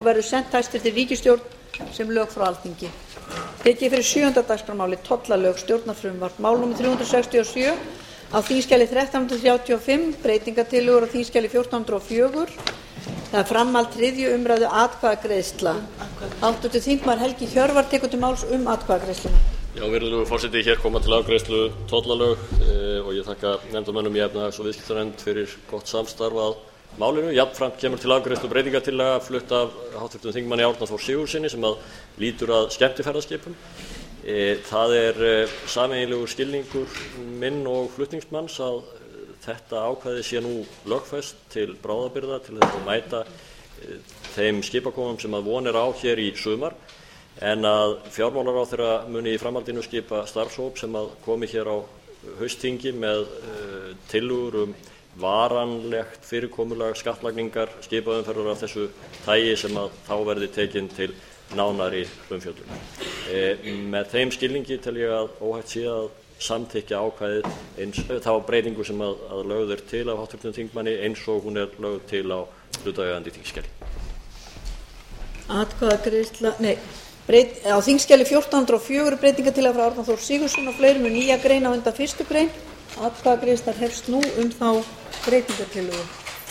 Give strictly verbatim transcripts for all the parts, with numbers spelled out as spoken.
verður sent hæstvirtri ríkisstjórn sem lög frá Alþingi. Tekið fyrir sjöunda dagskrármálið tollalög stjórnarfrumvarp mál númer þrjú hundruð sextíu og sjö á þingskjali þrettán hundruð þrjátíu og fimm, breytingartillögur á þingskjali fjórtán hundruð og fjögur. Það er framhald þriðju umræðu atkvæðagreiðsla. Háttvirtur þingmaður Helgi Hjörvar tekur til máls um atkvæðagreiðsluna. Já, virðulegur forseti, hér koma til afgreiðslu tollalög e, og ég þakka nefndarmönnum í efnahags- og viðskiptanefnd fyrir gott samstarf að málinu. Jafnframt kemur til afgreiðslu breytingartillaga flutt af háttvirtum þingmanni Árna Þór Sigurðssyni sem að lýtur að skemmtiferðaskipum. E, það er e, sameiginlegur skilningur minn og flutningsmanns að þetta ákvæði sé nú lögfest til bráðabirgða til þess að mæta e, þeim skipakomum sem að von er á hér í sumar, en að fjármálaráðherra muni í framhaldinu skipa starfshóp sem að komi hér á haustþingi með uh, tillögur um varanlegt fyrirkomulag skattlagningar skipaumferðar af þessu tagi sem að þá verði tekin til nánari umfjöllun. E, með þeim skilningi tel ég að óhætt sé að samþykkja ákvæðið eins, þá breytingu sem að, að lögð er til af háttvirtum þingmanni eins og hún er lögð til á hlutaðeigandi þingskjali. Atkvæðagreiðsla, nei Breyt, á þingskjali fjórtán hundruð og fjögur breytingartillaga frá Árna Þór Sigurðssyni og fleirum um nýja grein á undan fyrstu grein. Atkvæðagreiðslan hefst nú um þá breytingartillögu.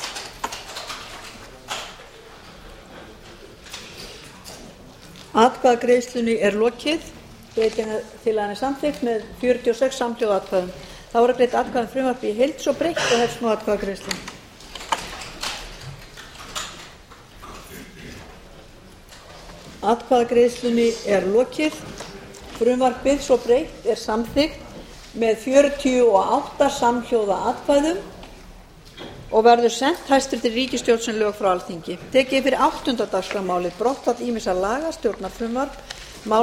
Atkvæðagreiðslunni er lokið. Breytingartillagan er samþykkt með fjörutíu og sex samhljóða atkvæðum. Þá er að greidd atkvæðum frumvarpi í heild svo breytt og hefst nú atkvæðagreiðslan. Atkvæðagreiðslunni er lokið. Frumvarpið svo breytt er samþykkt með fjörutíu og átta samhljóða atkvæðum og verður sent hæstvirtri ríkisstjórn sem lög frá Alþingi. Tekið fyrir áttunda dagskrármálið brottfall ýmissa laga stjórnarfrumvarp